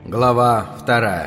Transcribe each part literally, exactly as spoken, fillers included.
Глава вторая.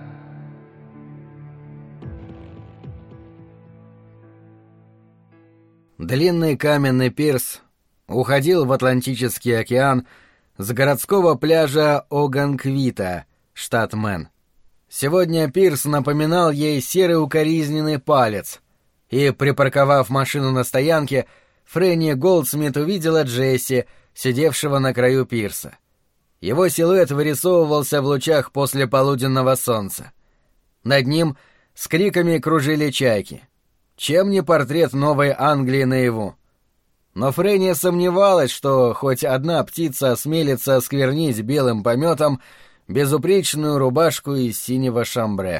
Длинный каменный пирс уходил в Атлантический океан с городского пляжа Оганквита, штат Мэн. Сегодня пирс напоминал ей серый укоризненный палец, и, припарковав машину на стоянке, Фрэнни Голдсмит увидела Джесси, сидевшего на краю пирса. Его силуэт вырисовывался в лучах послеполуденного солнца. Над ним с криками кружили чайки. Чем не портрет Новой Англии наяву? Но Фрэнни сомневалась, что хоть одна птица осмелится осквернить белым пометом безупречную рубашку из синего шамбре.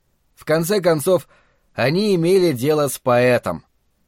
В конце концов, они имели дело с поэтом.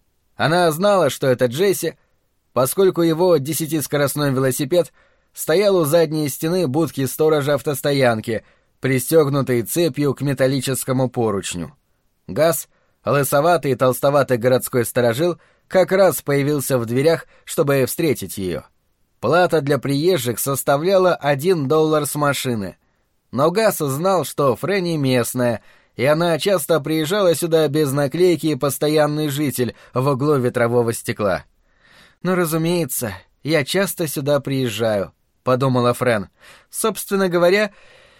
Она знала, что это Джесси, поскольку его десятискоростной велосипед стоял у задней стены будки сторожа автостоянки, пристегнутой цепью к металлическому поручню. Газ, лысоватый и толстоватый городской сторожил, как раз появился в дверях, чтобы встретить ее. Плата для приезжих составляла один доллар с машины. Но Газ знал, что Фрэнни местная, и она часто приезжала сюда без наклейки «Постоянный житель» в углу ветрового стекла. «Ну, разумеется, я часто сюда приезжаю», — подумала Фрэн. «Собственно говоря,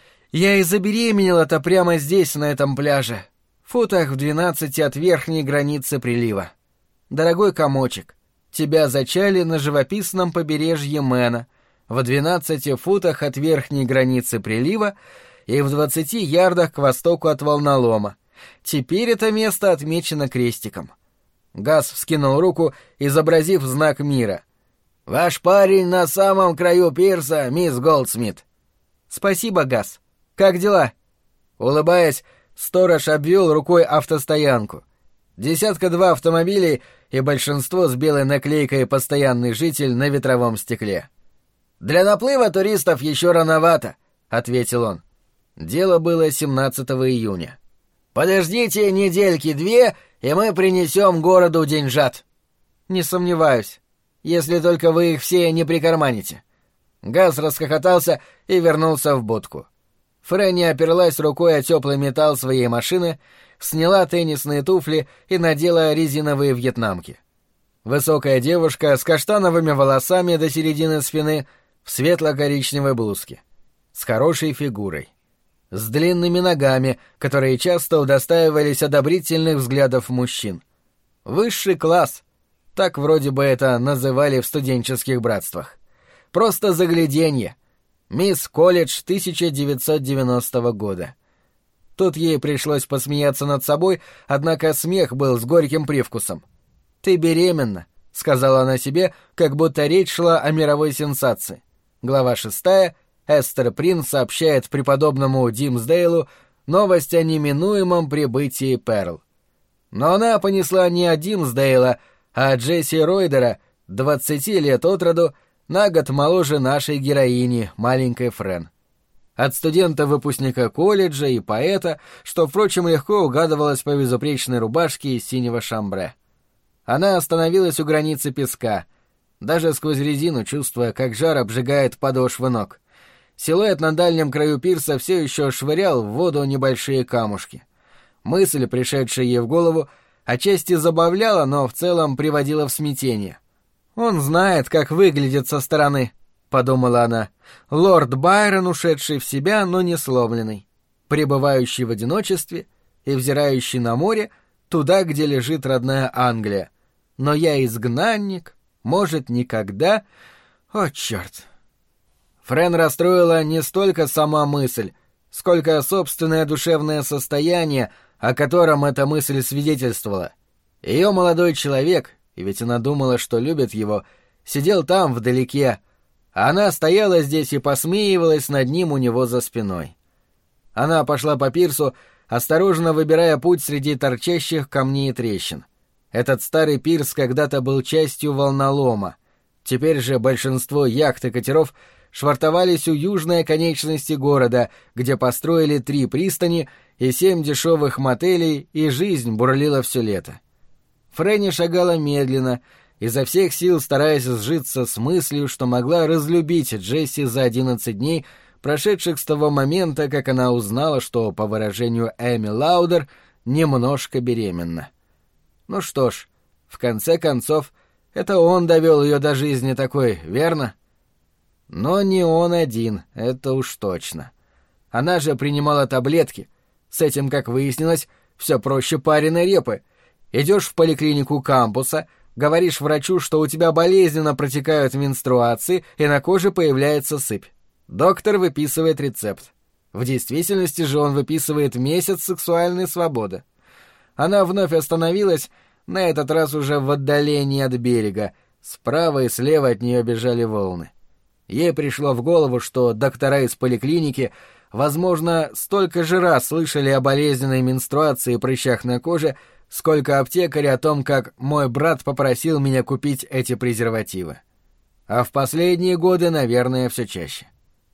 я и забеременела-то прямо здесь, на этом пляже, в футах в двенадцати от верхней границы прилива. Дорогой комочек, тебя зачали на живописном побережье Мэна, в двенадцати футах от верхней границы прилива и в двадцати ярдах к востоку от волнолома. Теперь это место отмечено крестиком». Газ вскинул руку, изобразив знак мира. «Ваш парень на самом краю пирса, мисс Голдсмит». «Спасибо, Газ. Как дела?» Улыбаясь, сторож обвел рукой автостоянку. Десятка-два автомобилей и большинство с белой наклейкой «Постоянный житель» на ветровом стекле. «Для наплыва туристов еще рановато», — ответил он. Дело было семнадцатого июня. «Подождите недельки-две, и мы принесем городу деньжат». «Не сомневаюсь. Если только вы их все не прикарманите». Газ расхохотался и вернулся в будку. Фрэнни оперлась рукой о теплый металл своей машины, сняла теннисные туфли и надела резиновые вьетнамки. Высокая девушка с каштановыми волосами до середины спины в светло-коричневой блузке, с хорошей фигурой, с длинными ногами, которые часто удостаивались одобрительных взглядов мужчин. Высший класс. Так вроде бы это называли в студенческих братствах. Просто загляденье. Мисс Колледж тысяча девятьсот девяностого года. Тут ей пришлось посмеяться над собой, однако смех был с горьким привкусом. «Ты беременна», — сказала она себе, как будто речь шла о мировой сенсации. Глава шестая. Эстер Принц сообщает преподобному Димсдейлу новость о неминуемом прибытии Перл. Но она понесла не от Димсдейла, а Джесси Ройдера, двадцати лет от роду, на год моложе нашей героини, маленькой Фрэн. От студента-выпускника колледжа и поэта, что, впрочем, легко угадывалось по безупречной рубашке из синего шамбре. Она остановилась у границы песка, даже сквозь резину чувствуя, как жар обжигает подошвы ног. Силуэт на дальнем краю пирса все еще швырял в воду небольшие камушки. Мысль, пришедшая ей в голову, отчасти забавляла, но в целом приводила в смятение. «Он знает, как выглядит со стороны», — подумала она. «Лорд Байрон, ушедший в себя, но не сломленный, пребывающий в одиночестве и взирающий на море, туда, где лежит родная Англия. Но я изгнанник, может, никогда... О, черт!» Фрэн расстроила не столько сама мысль, сколько собственное душевное состояние, о котором эта мысль свидетельствовала. Ее молодой человек, и ведь она думала, что любит его, сидел там, вдалеке, а она стояла здесь и посмеивалась над ним у него за спиной. Она пошла по пирсу, осторожно выбирая путь среди торчащих камней и трещин. Этот старый пирс когда-то был частью волнолома. Теперь же большинство яхт и катеров швартовались у южной оконечности города, где построили три пристани и семь дешевых мотелей, и жизнь бурлила все лето. Фрэнни шагала медленно, изо всех сил стараясь сжиться с мыслью, что могла разлюбить Джесси за одиннадцать дней, прошедших с того момента, как она узнала, что, по выражению Эми Лаудер, немножко беременна. Ну что ж, в конце концов, это он довел ее до жизни такой, верно? Но не он один, это уж точно. Она же принимала таблетки. С этим, как выяснилось, все проще пареной репы. Идешь в поликлинику кампуса, говоришь врачу, что у тебя болезненно протекают менструации и на коже появляется сыпь. Доктор выписывает рецепт. В действительности же он выписывает месяц сексуальной свободы. Она вновь остановилась, на этот раз уже в отдалении от берега. Справа и слева от нее бежали волны. Ей пришло в голову, что доктора из поликлиники, возможно, столько же раз слышали о болезненной менструации и прыщах на коже, сколько аптекари о том, как мой брат попросил меня купить эти презервативы. А в последние годы, наверное, все чаще.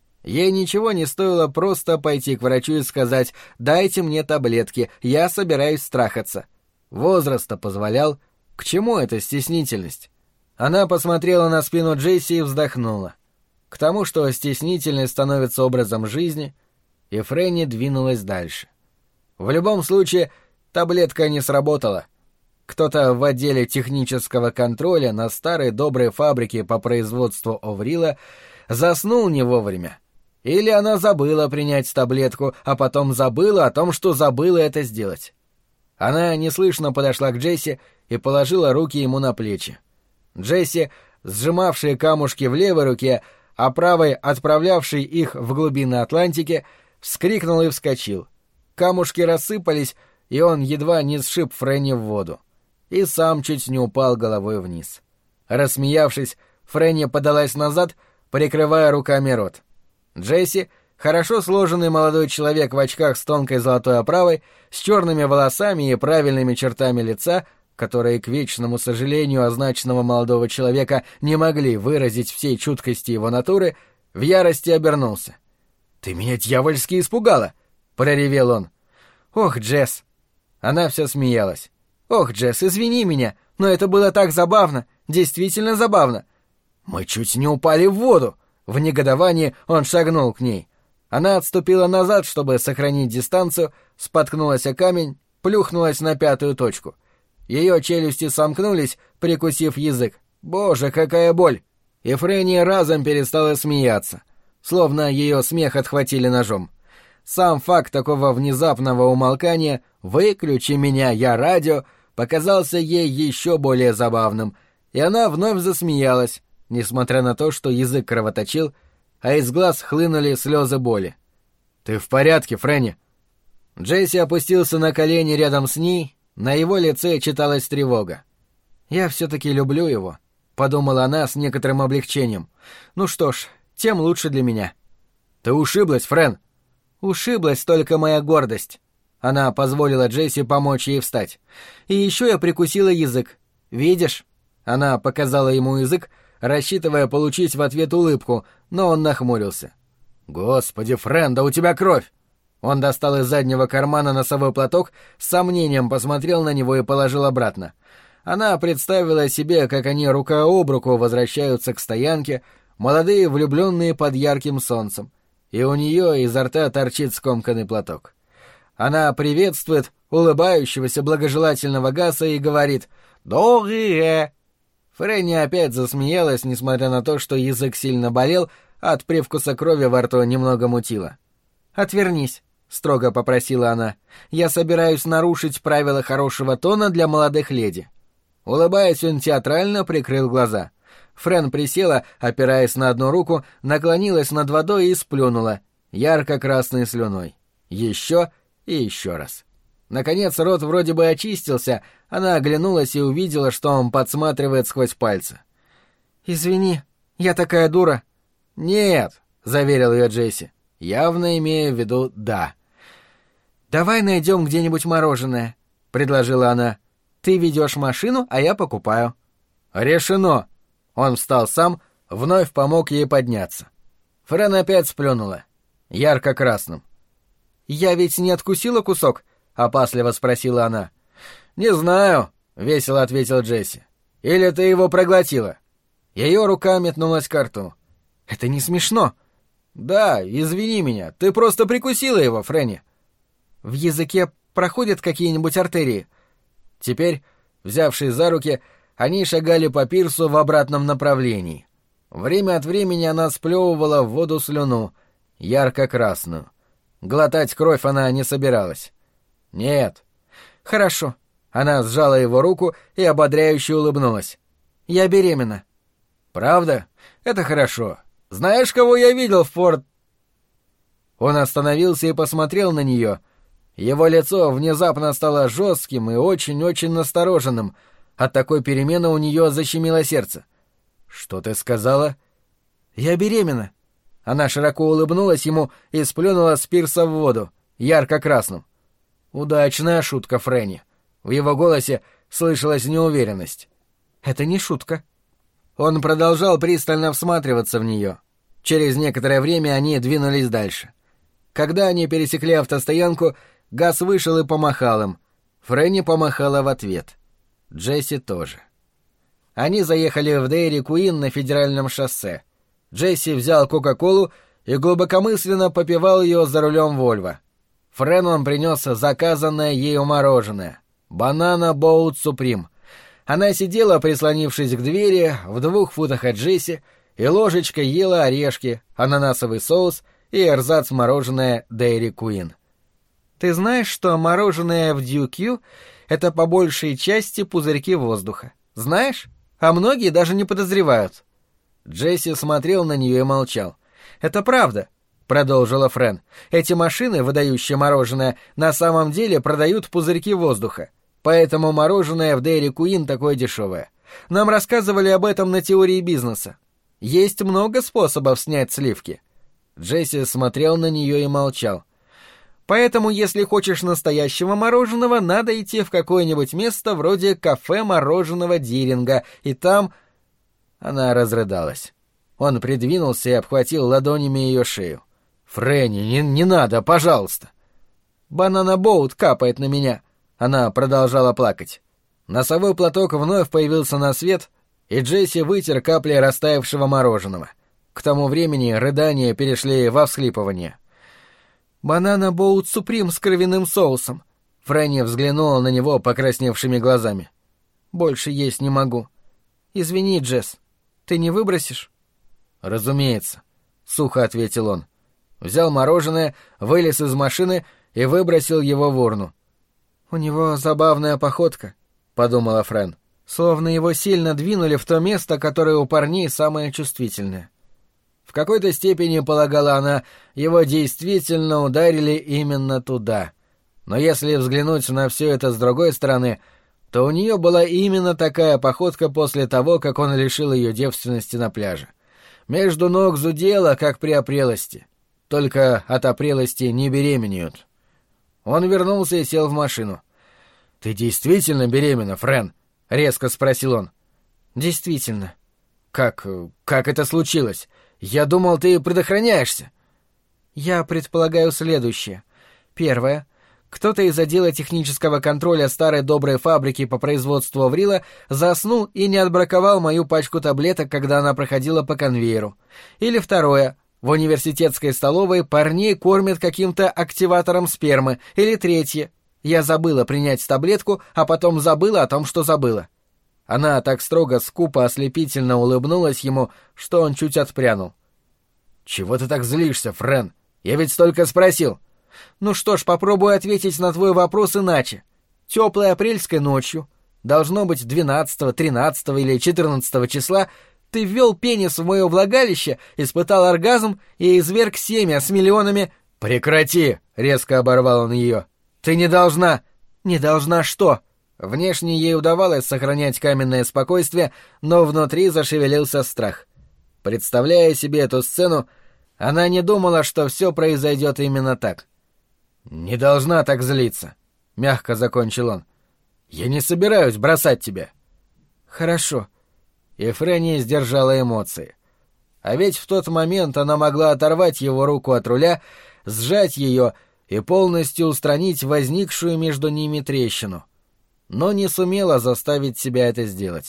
Ей ничего не стоило просто пойти к врачу и сказать: «Дайте мне таблетки, я собираюсь страхаться». Возраст-то позволял. К чему эта стеснительность? Она посмотрела на спину Джесси и вздохнула. К тому, что стеснительность становится образом жизни, и Фрэнни двинулась дальше. В любом случае, таблетка не сработала. Кто-то в отделе технического контроля на старой доброй фабрике по производству оврила заснул не вовремя. Или она забыла принять таблетку, а потом забыла о том, что забыла это сделать. Она неслышно подошла к Джесси и положила руки ему на плечи. Джесси, сжимавший камушки в левой руке, а правой отправлявший их в глубины Атлантики, вскрикнул и вскочил. Камушки рассыпались, и он едва не сшиб Фрэнни в воду. И сам чуть не упал головой вниз. Рассмеявшись, Фрэнни подалась назад, прикрывая руками рот. Джесси, хорошо сложенный молодой человек в очках с тонкой золотой оправой, с черными волосами и правильными чертами лица, которые, к вечному сожалению означенного молодого человека, не могли выразить всей чуткости его натуры, в ярости обернулся. «Ты меня дьявольски испугала!» — проревел он. «Ох, Джесс!» Она все смеялась. «Ох, Джесс, извини меня, но это было так забавно, действительно забавно!» «Мы чуть не упали в воду!» В негодовании он шагнул к ней. Она отступила назад, чтобы сохранить дистанцию, споткнулась о камень, плюхнулась на пятую точку. Ее челюсти сомкнулись, прикусив язык. Боже, какая боль! И Фрэнни разом перестала смеяться, словно ее смех отхватили ножом. Сам факт такого внезапного умолкания «выключи меня, я радио» показался ей еще более забавным, и она вновь засмеялась, несмотря на то, что язык кровоточил, а из глаз хлынули слезы боли. «Ты в порядке, Фрэнни?» Джесси опустился на колени рядом с ней, на его лице читалась тревога. «Я все-таки люблю его», — подумала она с некоторым облегчением. «Ну что ж, тем лучше для меня». «Ты ушиблась, Фрэн?» «Ушиблась только моя гордость». Она позволила Джесси помочь ей встать. «И еще я прикусила язык. Видишь?» Она показала ему язык, рассчитывая получить в ответ улыбку, но он нахмурился. «Господи, Фрэн, да у тебя кровь!» Он достал из заднего кармана носовой платок, с сомнением посмотрел на него и положил обратно. Она представила себе, как они рука об руку возвращаются к стоянке, молодые влюбленные под ярким солнцем, и у нее изо рта торчит скомканный платок. Она приветствует улыбающегося благожелательного Гаса и говорит «Доброе!». Фрэнни опять засмеялась, несмотря на то, что язык сильно болел, а от привкуса крови во рту немного мутило. «Отвернись», — строго попросила она. «Я собираюсь нарушить правила хорошего тона для молодых леди». Улыбаясь, он театрально прикрыл глаза. Фрэн присела, опираясь на одну руку, наклонилась над водой и сплюнула, ярко-красной слюной. Еще и еще раз. Наконец рот вроде бы очистился, она оглянулась и увидела, что он подсматривает сквозь пальцы. «Извини, я такая дура». «Нет», — заверил ее Джесси, явно имея в виду «да». «Давай найдем где-нибудь мороженое», — предложила она. «Ты ведешь машину, а я покупаю». «Решено». Он встал сам, вновь помог ей подняться. Фрэн опять сплюнула. Ярко-красным. «Я ведь не откусила кусок?» — опасливо спросила она. «Не знаю», — весело ответил Джесси. «Или ты его проглотила?» Ее рука метнулась к рту. «Это не смешно». «Да, извини меня, ты просто прикусила его, Фрэнни». «В языке проходят какие-нибудь артерии?» Теперь, взявшись за руки, они шагали по пирсу в обратном направлении. Время от времени она сплевывала в воду слюну, ярко-красную. Глотать кровь она не собиралась. «Нет». «Хорошо». Она сжала его руку и ободряюще улыбнулась. «Я беременна». «Правда? Это хорошо. Знаешь, кого я видел в Форт...» Он остановился и посмотрел на нее. Его лицо внезапно стало жестким и очень-очень настороженным. От такой перемены у нее защемило сердце. «Что ты сказала?» «Я беременна». Она широко улыбнулась ему и сплюнула с пирса в воду, ярко-красным. Удачная шутка, Фрэнни. В его голосе слышалась неуверенность. «Это не шутка». Он продолжал пристально всматриваться в нее. Через некоторое время они двинулись дальше. Когда они пересекли автостоянку, Газ вышел и помахал им. Фрэнни помахала в ответ. Джесси тоже. Они заехали в Дейри Куин на федеральном шоссе. Джесси взял Кока-Колу и глубокомысленно попивал ее за рулем Вольво. Фрэнон принес заказанное ею мороженое. Банана Боут Суприм. Она сидела, прислонившись к двери, в двух футах от Джесси, и ложечкой ела орешки, ананасовый соус и эрзац мороженое Дейри Куин. «Ты знаешь, что мороженое в Дью-Кью — это по большей части пузырьки воздуха? Знаешь? А многие даже не подозревают». Джесси смотрел на нее и молчал. «Это правда», — продолжила Фрэн. «Эти машины, выдающие мороженое, на самом деле продают пузырьки воздуха. Поэтому мороженое в Дейри Куин такое дешевое. Нам рассказывали об этом на теории бизнеса. Есть много способов снять сливки». Джесси смотрел на нее и молчал. «Поэтому, если хочешь настоящего мороженого, надо идти в какое-нибудь место вроде кафе мороженого Диринга, и там...» Она разрыдалась. Он придвинулся и обхватил ладонями ее шею. «Фрэнни, не, не надо, пожалуйста!» «Банана Боут капает на меня!» Она продолжала плакать. Носовой платок вновь появился на свет, и Джесси вытер капли растаявшего мороженого. К тому времени рыдания перешли во всхлипывание. «Банана Боут Суприм с кровяным соусом!» Фрэнни взглянула на него покрасневшими глазами. «Больше есть не могу. Извини, Джесс, ты не выбросишь?» «Разумеется», — сухо ответил он. Взял мороженое, вылез из машины и выбросил его в урну. «У него забавная походка», — подумала Фрэн. «Словно его сильно двинули в то место, которое у парней самое чувствительное». В какой-то степени, полагала она, его действительно ударили именно туда. Но если взглянуть на все это с другой стороны, то у нее была именно такая походка после того, как он лишил ее девственности на пляже. Между ног зудело, как при опрелости. Только от опрелости не беременеют. Он вернулся и сел в машину. «Ты действительно беременна, Фрэн?» — резко спросил он. «Действительно». «Как... как это случилось? Я думал, ты предохраняешься». «Я предполагаю следующее. Первое. Кто-то из отдела технического контроля старой доброй фабрики по производству Аврила заснул и не отбраковал мою пачку таблеток, когда она проходила по конвейеру. Или второе. В университетской столовой парней кормят каким-то активатором спермы. Или третье. Я забыла принять таблетку, а потом забыла о том, что забыла». Она так строго, скупо, ослепительно улыбнулась ему, что он чуть отпрянул. «Чего ты так злишься, Фрэн? Я ведь столько спросил». «Ну что ж, попробую ответить на твой вопрос иначе. Теплой апрельской ночью, должно быть двенадцатого, тринадцатого или четырнадцатого числа, ты ввел пенис в мое влагалище, испытал оргазм и изверг семя с миллионами...» «Прекрати!» — резко оборвал он ее. «Ты не должна...» «Не должна что?» Внешне ей удавалось сохранять каменное спокойствие, но внутри зашевелился страх. Представляя себе эту сцену, она не думала, что все произойдет именно так. «Не должна так злиться», — мягко закончил он. «Я не собираюсь бросать тебя». «Хорошо». И Фрэнни сдержала эмоции. А ведь в тот момент она могла оторвать его руку от руля, сжать ее и полностью устранить возникшую между ними трещину. Но не сумела заставить себя это сделать.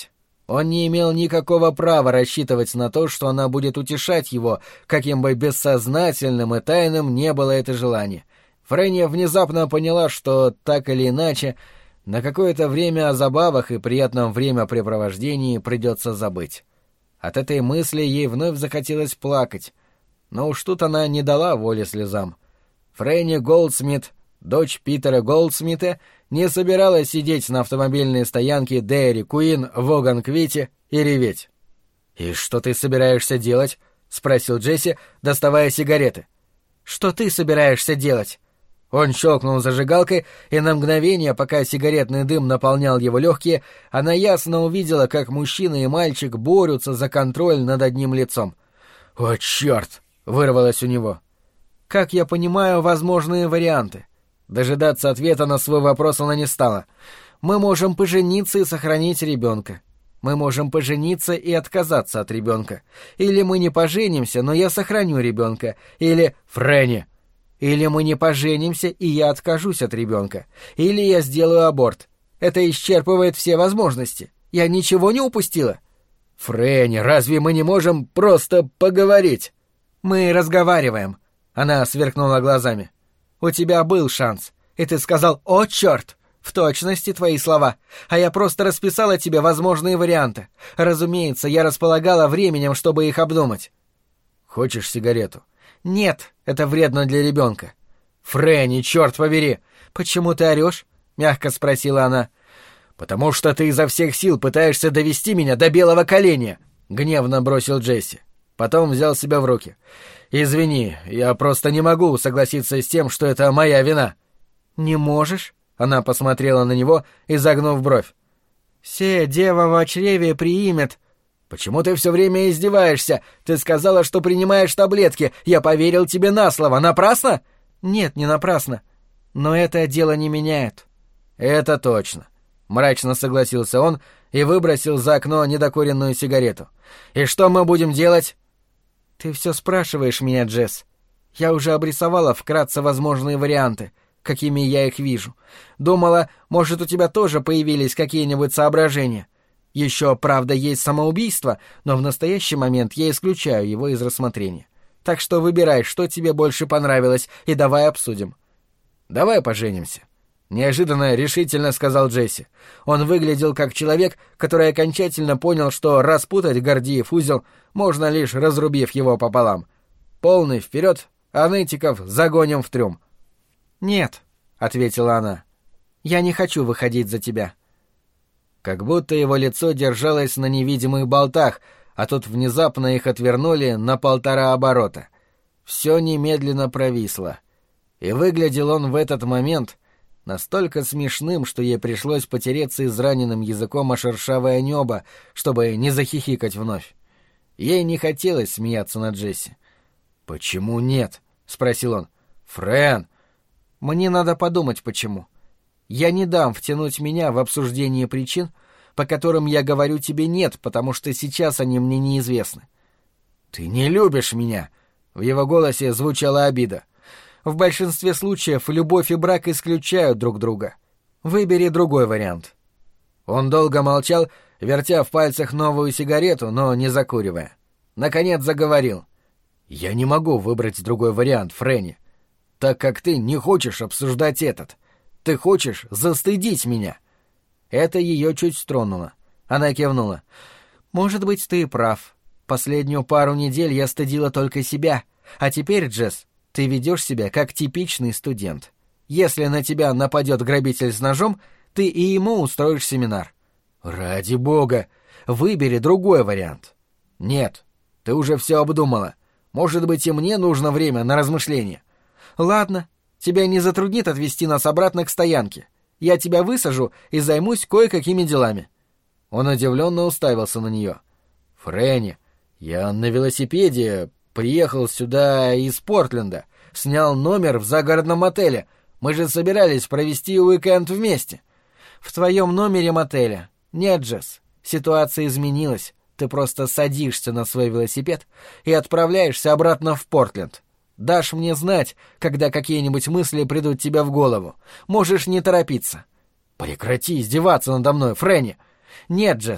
Он не имел никакого права рассчитывать на то, что она будет утешать его, каким бы бессознательным и тайным не было это желание. Фрэнни внезапно поняла, что, так или иначе, на какое-то время о забавах и приятном времяпрепровождении придется забыть. От этой мысли ей вновь захотелось плакать, но уж тут она не дала воли слезам. Фрэнни Голдсмит, дочь Питера Голдсмита, не собиралась сидеть на автомобильной стоянке Дэйри Куин в Оганквите и реветь. «И что ты собираешься делать?» — спросил Джесси, доставая сигареты. «Что ты собираешься делать?» Он щелкнул зажигалкой, и на мгновение, пока сигаретный дым наполнял его легкие, она ясно увидела, как мужчина и мальчик борются за контроль над одним лицом. «О, черт!» — вырвалось у него. «Как я понимаю, возможные варианты». Дожидаться ответа на свой вопрос она не стала. «Мы можем пожениться и сохранить ребенка. Мы можем пожениться и отказаться от ребенка. Или мы не поженимся, но я сохраню ребенка. Или... Фрэнни! Или мы не поженимся, и я откажусь от ребенка. Или я сделаю аборт. Это исчерпывает все возможности. Я ничего не упустила?» «Фрэнни, разве мы не можем просто поговорить?» «Мы разговариваем». Она сверкнула глазами. «У тебя был шанс, и ты сказал «О, черт!» В точности твои слова, а я просто расписала тебе возможные варианты. Разумеется, я располагала временем, чтобы их обдумать». «Хочешь сигарету?» «Нет, это вредно для ребенка». «Фрэнни, черт побери!» «Почему ты орешь?» — мягко спросила она. «Потому что ты изо всех сил пытаешься довести меня до белого коленя!» — гневно бросил Джесси. Потом взял себя в руки. «Извини, я просто не могу согласиться с тем, что это моя вина». «Не можешь?» — она посмотрела на него, изогнув бровь. «Се дева во чреве приимет». «Почему ты все время издеваешься? Ты сказала, что принимаешь таблетки. Я поверил тебе на слово. Напрасно?» «Нет, не напрасно. Но это дело не меняет». «Это точно», — мрачно согласился он и выбросил за окно недокуренную сигарету. «И что мы будем делать?» «Ты все спрашиваешь меня, Джесс. Я уже обрисовала вкратце возможные варианты, какими я их вижу. Думала, может, у тебя тоже появились какие-нибудь соображения. Еще, правда, есть самоубийство, но в настоящий момент я исключаю его из рассмотрения. Так что выбирай, что тебе больше понравилось, и давай обсудим». «Давай поженимся», — неожиданно решительно сказал Джесси. Он выглядел как человек, который окончательно понял, что распутать Гордиев узел можно лишь разрубив его пополам. Полный вперед, а нытиков загоним в трюм. «Нет», — ответила она, — «я не хочу выходить за тебя». Как будто его лицо держалось на невидимых болтах, а тут внезапно их отвернули на полтора оборота. Все немедленно провисло. И выглядел он в этот момент настолько смешным, что ей пришлось потереться израненным языком о шершавое небо, чтобы не захихикать вновь. Ей не хотелось смеяться над Джесси. «Почему нет?» — спросил он. «Фрэн!» «Мне надо подумать, почему. Я не дам втянуть меня в обсуждение причин, по которым я говорю тебе «нет», потому что сейчас они мне неизвестны». «Ты не любишь меня!» — в его голосе звучала обида. «В большинстве случаев любовь и брак исключают друг друга. Выбери другой вариант». Он долго молчал, вертя в пальцах новую сигарету, но не закуривая. Наконец заговорил. «Я не могу выбрать другой вариант, Фрэнни, так как ты не хочешь обсуждать этот. Ты хочешь застыдить меня». Это ее чуть тронуло. Она кивнула. «Может быть, ты и прав. Последнюю пару недель я стыдила только себя. А теперь, Джесс, ты ведешь себя как типичный студент. Если на тебя нападет грабитель с ножом, ты и ему устроишь семинар». «Ради бога! Выбери другой вариант». «Нет, ты уже все обдумала. Может быть, и мне нужно время на размышление». «Ладно, тебя не затруднит отвезти нас обратно к стоянке. Я тебя высажу и займусь кое-какими делами». Он удивленно уставился на нее. «Фрэнни, я на велосипеде приехал сюда из Портленда, снял номер в загородном мотеле. Мы же собирались провести уикенд вместе». «В твоем номере мотеля. Нет, Джесс, ситуация изменилась. Ты просто садишься на свой велосипед и отправляешься обратно в Портленд. Дашь мне знать, когда какие-нибудь мысли придут тебе в голову. Можешь не торопиться». «Прекрати издеваться надо мной, Фрэнни». «Нет, Джесс,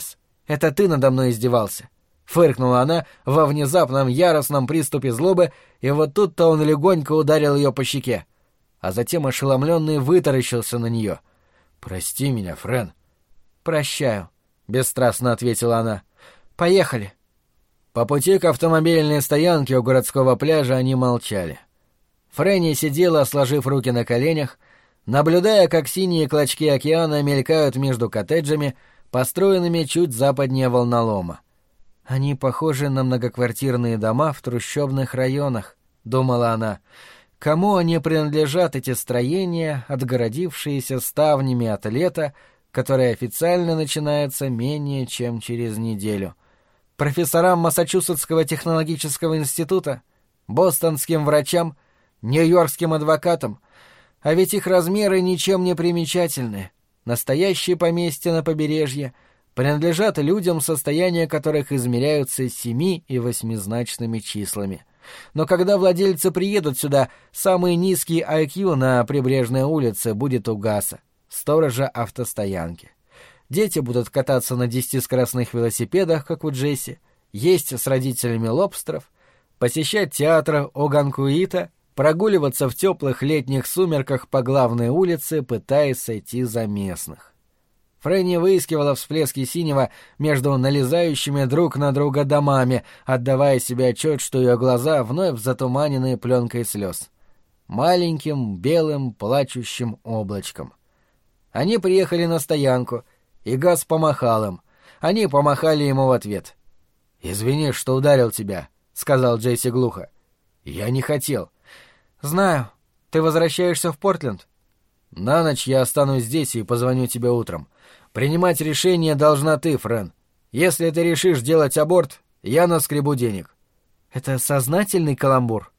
Это ты надо мной издевался. Фыркнула она во внезапном яростном приступе злобы, и вот тут-то он легонько ударил ее по щеке, а затем ошеломленный вытаращился на нее. «Прости меня, Френ». «Прощаю», — бесстрастно ответила она. «Поехали». По пути к автомобильной стоянке у городского пляжа они молчали. Фрэнни сидела, сложив руки на коленях, наблюдая, как синие клочки океана мелькают между коттеджами, построенными чуть западнее волнолома. «Они похожи на многоквартирные дома в трущобных районах», — думала она. «Кому они принадлежат, эти строения, отгородившиеся ставнями от лета, которое официально начинается менее чем через неделю? Профессорам Массачусетского технологического института? Бостонским врачам? Нью-Йоркским адвокатам? А ведь их размеры ничем не примечательны. Настоящие поместья на побережье принадлежат людям, состояния которых измеряются семи- и восьмизначными числами. Но когда владельцы приедут сюда, самый низкий ай кью на прибрежной улице будет у Гаса, сторожа автостоянки. Дети будут кататься на десятискоростных велосипедах, как у Джесси, есть с родителями лобстеров, посещать театр Оганкуита, прогуливаться в теплых летних сумерках по главной улице, пытаясь сойти за местных. Фрэнни выискивала всплески синего между налезающими друг на друга домами, отдавая себе отчет, что ее глаза вновь затуманены пленкой слез. Маленьким, белым, плачущим облачком. Они приехали на стоянку, и Газ помахал им. Они помахали ему в ответ. «Извини, что ударил тебя», — сказал Джесси глухо. «Я не хотел». «Знаю. Ты возвращаешься в Портленд?» «На ночь я останусь здесь и позвоню тебе утром. Принимать решение должна ты, Френ. Если ты решишь делать аборт, я наскребу денег». «Это сознательный каламбур?»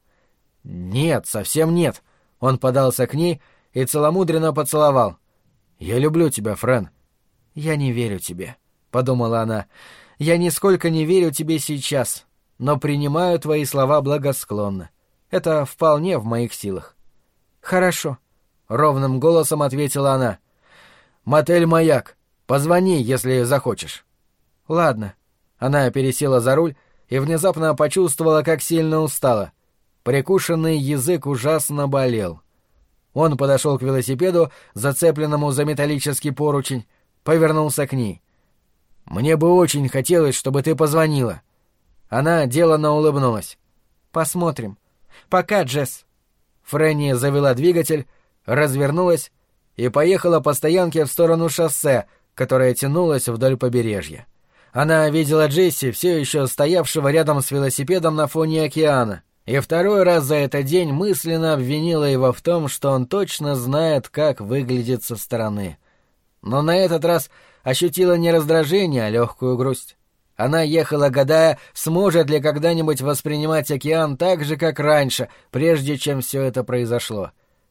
«Нет, совсем нет». Он подался к ней и целомудренно поцеловал. «Я люблю тебя, Френ». «Я не верю тебе», — подумала она. «Я нисколько не верю тебе сейчас, но принимаю твои слова благосклонно. Это вполне в моих силах». «Хорошо», — ровным голосом ответила она. «Мотель «Маяк». Позвони, если захочешь». «Ладно». Она пересела за руль и внезапно почувствовала, как сильно устала. Прикушенный язык ужасно болел. Он подошел к велосипеду, зацепленному за металлический поручень, повернулся к ней. «Мне бы очень хотелось, чтобы ты позвонила». Она деланно улыбнулась. «Посмотрим. Пока, Джесс». Фрэнни завела двигатель, развернулась и поехала по стоянке в сторону шоссе, которое тянулось вдоль побережья. Она видела Джесси, все еще стоявшего рядом с велосипедом на фоне океана, и второй раз за этот день мысленно обвинила его в том, что он точно знает, как выглядит со стороны. Но на этот раз ощутила не раздражение, а легкую грусть. Она ехала, гадая, сможет ли когда-нибудь воспринимать океан так же, как раньше, прежде чем все это произошло.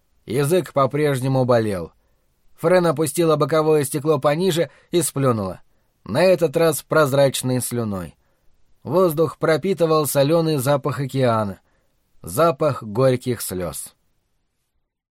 Язык по-прежнему болел. Френ опустила боковое стекло пониже и сплюнула. На этот раз прозрачной слюной. Воздух пропитывал соленый запах океана. Запах горьких слез.